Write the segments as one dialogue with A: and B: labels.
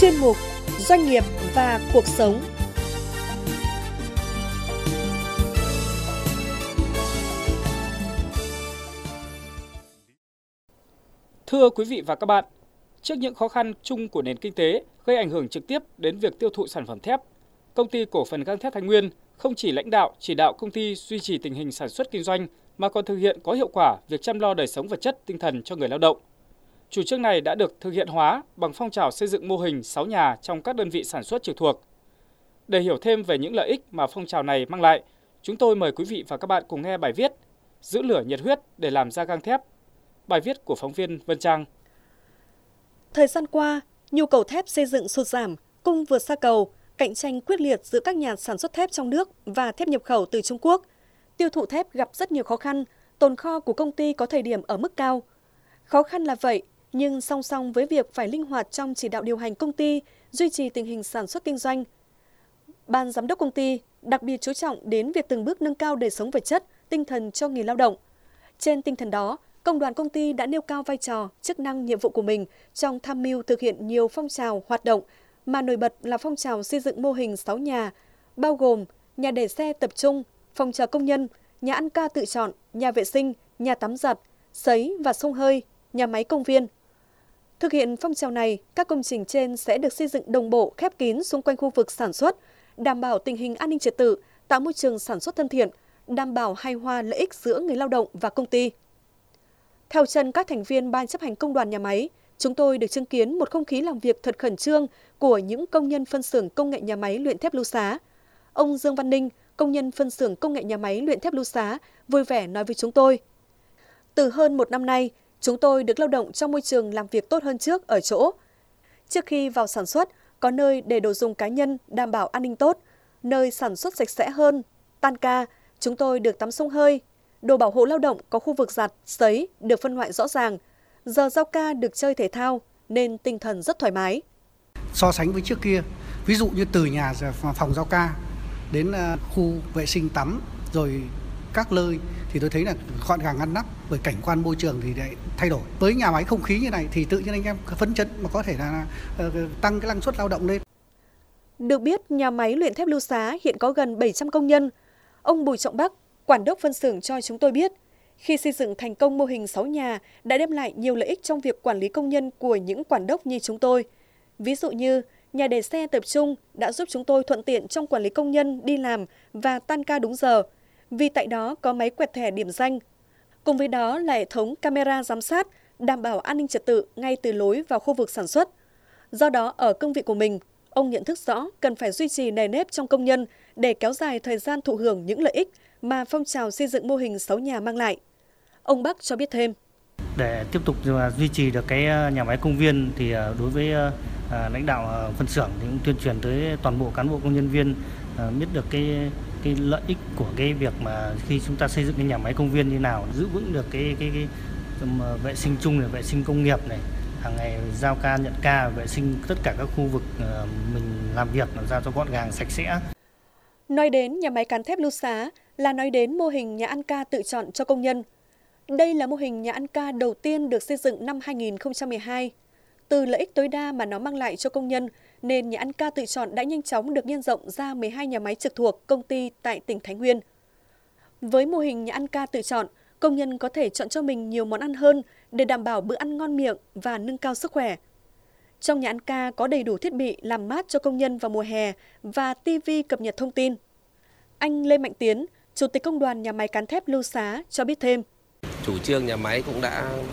A: chuyên mục Doanh nghiệp và cuộc sống.
B: Thưa quý vị và các bạn, trước những khó khăn chung của nền kinh tế gây ảnh hưởng trực tiếp đến việc tiêu thụ sản phẩm thép, Công ty Cổ phần Gang thép Thái Nguyên không chỉ lãnh đạo, chỉ đạo công ty duy trì tình hình sản xuất kinh doanh mà còn thực hiện có hiệu quả việc chăm lo đời sống vật chất, tinh thần cho người lao động. Chủ trương này đã được thực hiện hóa bằng phong trào xây dựng mô hình 6 nhà trong các đơn vị sản xuất trực thuộc. Để hiểu thêm về những lợi ích mà phong trào này mang lại, chúng tôi mời quý vị và các bạn cùng nghe bài viết Giữ lửa nhiệt huyết để làm ra gang thép. Bài viết của phóng viên Vân Trang.
A: Thời gian qua, nhu cầu thép xây dựng sụt giảm, cung vượt xa cầu, cạnh tranh quyết liệt giữa các nhà sản xuất thép trong nước và thép nhập khẩu từ Trung Quốc. Tiêu thụ thép gặp rất nhiều khó khăn, tồn kho của công ty có thời điểm ở mức cao. Khó khăn là vậy, nhưng song song với việc phải linh hoạt trong chỉ đạo điều hành công ty, duy trì tình hình sản xuất kinh doanh, Ban giám đốc công ty đặc biệt chú trọng đến việc từng bước nâng cao đời sống vật chất, tinh thần cho người lao động. Trên tinh thần đó, Công đoàn công ty đã nêu cao vai trò, chức năng, nhiệm vụ của mình trong tham mưu thực hiện nhiều phong trào hoạt động, mà nổi bật là phong trào xây dựng mô hình 6 nhà, bao gồm nhà để xe tập trung, phòng chờ công nhân, nhà ăn ca tự chọn, nhà vệ sinh, nhà tắm giặt, sấy và xông hơi, nhà máy công viên. Thực hiện phong trào này, các công trình trên sẽ được xây dựng đồng bộ, khép kín xung quanh khu vực sản xuất, đảm bảo tình hình an ninh trật tự, tạo môi trường sản xuất thân thiện, đảm bảo hài hòa lợi ích giữa người lao động và công ty. Theo chân các thành viên Ban chấp hành Công đoàn nhà máy, chúng tôi được chứng kiến một không khí làm việc thật khẩn trương của những công nhân phân xưởng công nghệ nhà máy luyện thép Lưu Xá. Ông Dương Văn Ninh, công nhân phân xưởng công nghệ nhà máy luyện thép Lưu Xá, vui vẻ nói với chúng tôi. Từ hơn một năm nay, chúng tôi được lao động trong môi trường làm việc tốt hơn trước ở chỗ. Trước khi vào sản xuất, có nơi để đồ dùng cá nhân đảm bảo an ninh tốt, nơi sản xuất sạch sẽ hơn. Tan ca, chúng tôi được tắm xông hơi. Đồ bảo hộ lao động có khu vực giặt, sấy được phân loại rõ ràng. Giờ giao ca được chơi thể thao nên tinh thần rất thoải mái.
C: So sánh với trước kia, ví dụ như từ nhà phòng giao ca đến khu vệ sinh tắm rồi các nơi thì tôi thấy là gọn gàng ngăn nắp, bởi cảnh quan môi trường thì lại thay đổi. Với nhà máy không khí như này thì tự nhiên anh em phấn chấn mà có thể là tăng cái năng suất lao động lên.
A: Được biết, nhà máy luyện thép Lưu Xá hiện có gần 700 công nhân. Ông Bùi Trọng Bắc, quản đốc phân xưởng cho chúng tôi biết, khi xây dựng thành công mô hình 6 nhà đã đem lại nhiều lợi ích trong việc quản lý công nhân của những quản đốc như chúng tôi. Ví dụ như, nhà để xe tập trung đã giúp chúng tôi thuận tiện trong quản lý công nhân đi làm và tan ca đúng giờ, vì tại đó có máy quẹt thẻ điểm danh. Cùng với đó là hệ thống camera giám sát, đảm bảo an ninh trật tự ngay từ lối vào khu vực sản xuất. Do đó, ở cương vị của mình, ông nhận thức rõ cần phải duy trì nề nếp trong công nhân để kéo dài thời gian thụ hưởng những lợi ích mà phong trào xây dựng mô hình 6 nhà mang lại. Ông Bắc cho biết thêm.
D: Để tiếp tục duy trì được cái nhà máy công viên thì đối với lãnh đạo phân xưởng thì cũng tuyên truyền tới toàn bộ cán bộ công nhân viên biết được cái lợi ích của cái việc mà khi chúng ta xây dựng cái nhà máy công viên như nào, giữ vững được cái vệ sinh chung này, vệ sinh công nghiệp này, hàng ngày giao ca nhận ca, vệ sinh tất cả các khu vực mình làm việc làm sao cho gọn gàng sạch sẽ.
A: Nói đến nhà máy cán thép Lưu Xá là nói đến mô hình nhà ăn ca tự chọn cho công nhân. Đây là mô hình nhà ăn ca đầu tiên được xây dựng năm 2012. Từ lợi ích tối đa mà nó mang lại cho công nhân, nên nhà ăn ca tự chọn đã nhanh chóng được nhân rộng ra 12 nhà máy trực thuộc công ty tại tỉnh Thái Nguyên. Với mô hình nhà ăn ca tự chọn, công nhân có thể chọn cho mình nhiều món ăn hơn để đảm bảo bữa ăn ngon miệng và nâng cao sức khỏe. Trong nhà ăn ca có đầy đủ thiết bị làm mát cho công nhân vào mùa hè và TV cập nhật thông tin. Anh Lê Mạnh Tiến, Chủ tịch Công đoàn Nhà máy Cán thép Lưu Xá cho biết thêm.
E: Chủ trương nhà máy cũng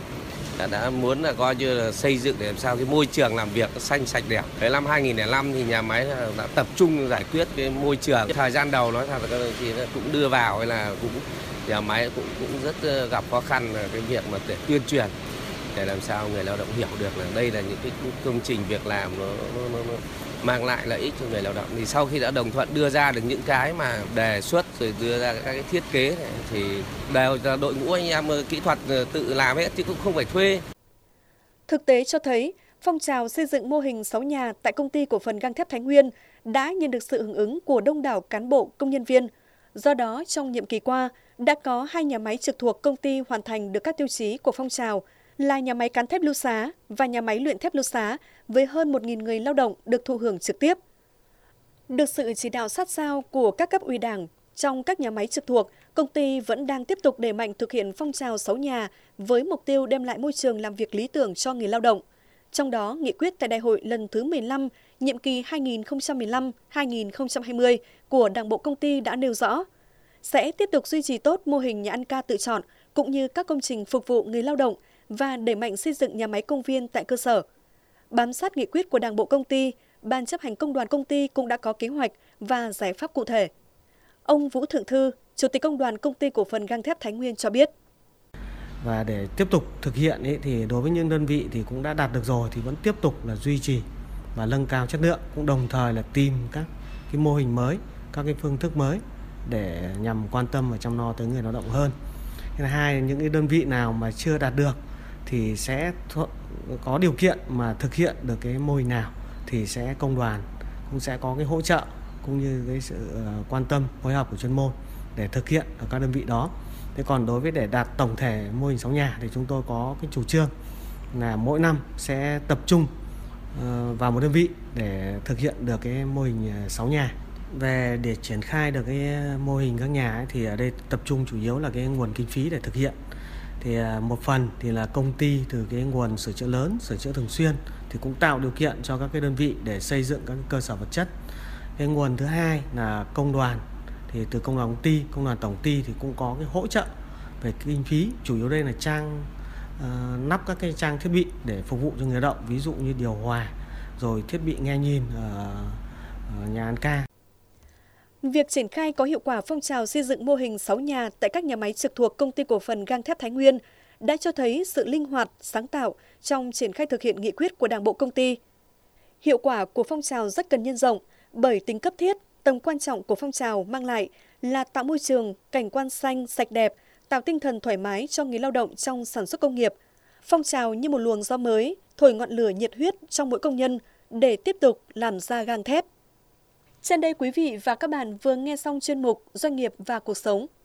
E: đã muốn là coi như là xây dựng để làm sao cái môi trường làm việc xanh sạch đẹp. Đến năm 2005 thì nhà máy đã tập trung giải quyết cái môi trường. Thời gian đầu nói thật là thì cũng đưa vào hay là cũng nhà máy cũng rất gặp khó khăn là cái việc mà để tuyên truyền để làm sao người lao động hiểu được là đây là những cái công trình việc làm nó mang lại lợi ích cho người lao động. Thì sau khi đã đồng thuận đưa ra được những cái mà đề xuất rồi đưa ra các cái thiết kế này, thì đều là đội ngũ anh em kỹ thuật tự làm hết chứ cũng không phải thuê.
A: Thực tế cho thấy, phong trào xây dựng mô hình 6 nhà tại Công ty Cổ phần Gang thép Thái Nguyên đã nhận được sự hưởng ứng của đông đảo cán bộ, công nhân viên. Do đó, trong nhiệm kỳ qua, đã có 2 nhà máy trực thuộc công ty hoàn thành được các tiêu chí của phong trào, là nhà máy cán thép Lưu Xá và nhà máy luyện thép Lưu Xá với hơn 1.000 người lao động được thụ hưởng trực tiếp. Được sự chỉ đạo sát sao của các cấp ủy Đảng, trong các nhà máy trực thuộc, công ty vẫn đang tiếp tục đẩy mạnh thực hiện phong trào 6 nhà với mục tiêu đem lại môi trường làm việc lý tưởng cho người lao động. Trong đó, nghị quyết tại đại hội lần thứ 15, nhiệm kỳ 2015-2020 của Đảng bộ công ty đã nêu rõ, sẽ tiếp tục duy trì tốt mô hình nhà ăn ca tự chọn cũng như các công trình phục vụ người lao động và đẩy mạnh xây dựng nhà máy công viên tại cơ sở. Bám sát nghị quyết của Đảng bộ công ty, Ban chấp hành công đoàn công ty cũng đã có kế hoạch và giải pháp cụ thể. Ông Vũ Thượng Thư, Chủ tịch Công đoàn Công ty Cổ phần Gang thép Thái Nguyên cho biết.
F: Và để tiếp tục thực hiện thì đối với những đơn vị thì cũng đã đạt được rồi thì vẫn tiếp tục là duy trì và nâng cao chất lượng, cũng đồng thời là tìm các cái mô hình mới, các cái phương thức mới để nhằm quan tâm và chăm lo tới người lao động hơn. Thứ hai, những cái đơn vị nào mà chưa đạt được thì sẽ có điều kiện mà thực hiện được cái mô hình nào thì sẽ công đoàn cũng sẽ có cái hỗ trợ cũng như cái sự quan tâm phối hợp của chuyên môn để thực hiện ở các đơn vị đó. Thế còn đối với để đạt tổng thể mô hình 6 nhà thì chúng tôi có cái chủ trương là mỗi năm sẽ tập trung vào một đơn vị để thực hiện được cái mô hình 6 nhà. Về để triển khai được cái mô hình các nhà ấy, thì ở đây tập trung chủ yếu là cái nguồn kinh phí để thực hiện. Thì một phần thì là công ty từ cái nguồn sửa chữa lớn, sửa chữa thường xuyên thì cũng tạo điều kiện cho các cái đơn vị để xây dựng các cơ sở vật chất. Cái nguồn thứ hai là công đoàn, thì từ công đoàn công ty, công đoàn tổng ty thì cũng có cái hỗ trợ về kinh phí, chủ yếu đây là nắp các cái trang thiết bị để phục vụ cho người lao động, ví dụ như điều hòa, rồi thiết bị nghe nhìn ở nhà ăn ca.
A: Việc triển khai có hiệu quả phong trào xây dựng mô hình 6 nhà tại các nhà máy trực thuộc Công ty Cổ phần Gang thép Thái Nguyên đã cho thấy sự linh hoạt, sáng tạo trong triển khai thực hiện nghị quyết của Đảng bộ công ty. Hiệu quả của phong trào rất cần nhân rộng bởi tính cấp thiết, tầm quan trọng của phong trào mang lại là tạo môi trường, cảnh quan xanh, sạch đẹp, tạo tinh thần thoải mái cho người lao động trong sản xuất công nghiệp. Phong trào như một luồng gió mới, thổi ngọn lửa nhiệt huyết trong mỗi công nhân để tiếp tục làm ra gang thép. Trên đây quý vị và các bạn vừa nghe xong chuyên mục Doanh nghiệp và cuộc sống